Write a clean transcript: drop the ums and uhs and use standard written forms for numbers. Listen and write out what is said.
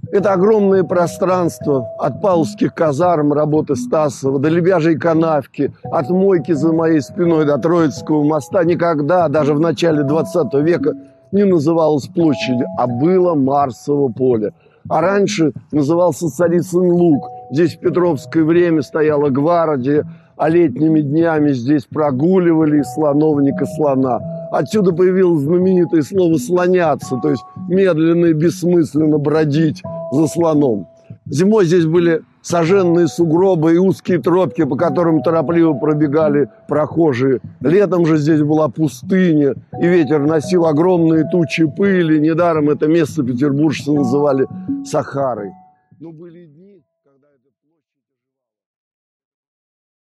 Это огромное пространство от павловских казарм работы Стасова до Лебяжьей канавки, от мойки за моей спиной до Троицкого моста никогда, даже в начале 20 века, не называлось площадью, а было Марсово поле. А раньше назывался Царицын луг. Здесь в Петровское время стояла гвардия, а летними днями здесь прогуливали из слоновника слона. Отсюда появилось знаменитое слово «слоняться», то есть медленно и бессмысленно бродить за слоном. Зимой здесь были сожженные сугробы и узкие тропки, по которым торопливо пробегали прохожие. Летом же здесь была пустыня, и ветер носил огромные тучи пыли. Недаром это место петербуржцы называли Сахарой. Но были дни, когда эта площадь...